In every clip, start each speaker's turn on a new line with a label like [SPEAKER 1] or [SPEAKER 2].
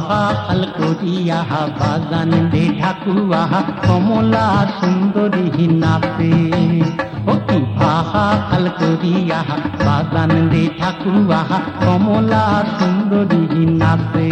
[SPEAKER 1] হাল করিয়া বাগান রে ঠাকুয়া কমলা সুন্দরী নাচে। ও কি হাল করিয়া বাগান রে ঠাকুয়া কমলা সুন্দরী নাচে।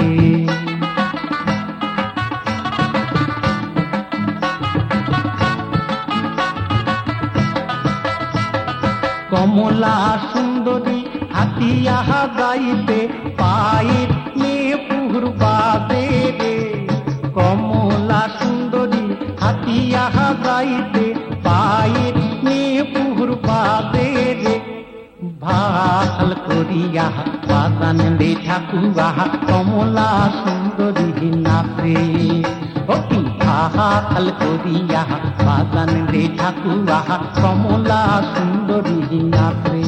[SPEAKER 1] কমলা সুন্দরী হাতিয়া গাইতে পায়ের মেয়ে পুহুর বাদে রে। কমলা সুন্দরী হাতিয়া গাইতে পায়ের মেয়ে পুহুর বাদে রে। ভাল করিয়া বাগান রে ঠাকুয়া কমলা সুন্দরী নাচে। ও কি ভাল করিয়া বাগান রে ঠাকুয়া কমলা সুন্দরী নাচে।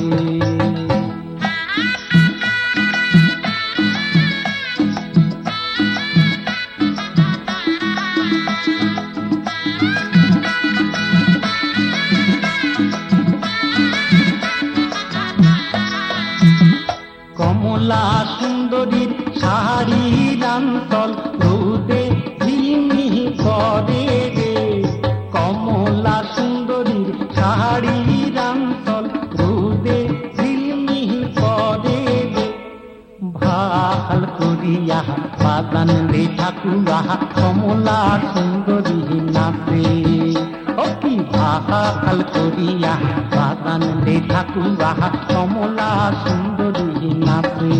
[SPEAKER 1] কমলা সুন্দরীর শাড়ির আঁচল রোদে ঝিলমিল করে রে। কমলা সুন্দরীর শাড়ির আঁচল রোদে ঝিলমিল করে রে। ভাল করিয়া বাগান রে ঠাকুয়া কমলা সুন্দরী নাচে। ও কি ভাল করিয়া বাগান রে ঠাকুয়া কমলা সুন্দরী নাচে।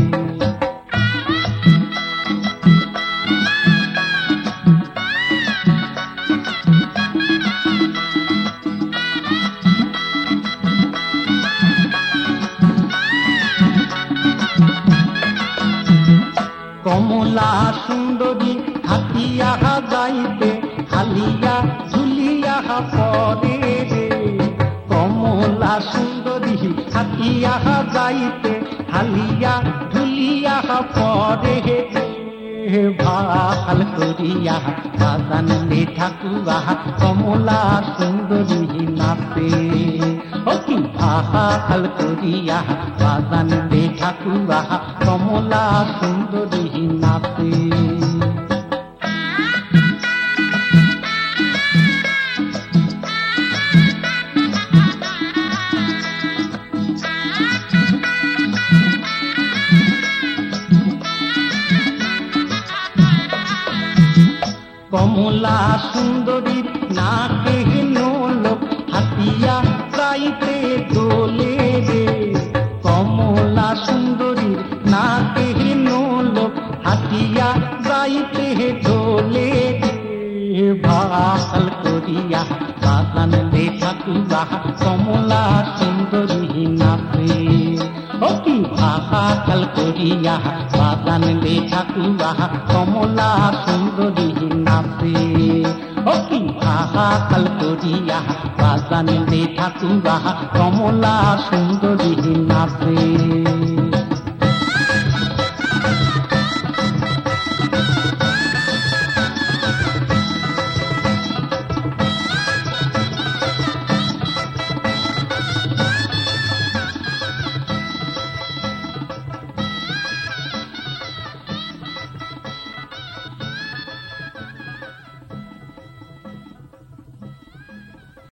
[SPEAKER 1] কমলা সুন্দরী হাতিয়া গাইতে হালিয়া ঝুলিয়া পরে রে। কমলা সুন্দরী হাতিয়া গাইতে হালিয়া ঝুলিয়া পরে রে। ভাল করিয়া বাগান রে ঠাকুয়া কমলা সুন্দরী নাচে। ও কি ভাল করিয়া বাগান রে ঠাকুয়া কমলা সুন্দরী নাচে। কমলা সুন্দরীর নাকে নোলক হাতিয়া গাইতে দোলে রে। কমলা সুন্দরীর নাকে নোলক হাতিয়া গাইতে দোলে রে। ভাল করিয়া বাগান রে ঠাকুয়া কমলা সুন্দরী নাচে। ও কি ভাল করিয়া বাগান রে ঠাকুয়া কমলা সুন্দরী নাচে। ও কি ভাল করিয়া বাগান রে ঠাকুয়া কমলা সুন্দরী নাচে।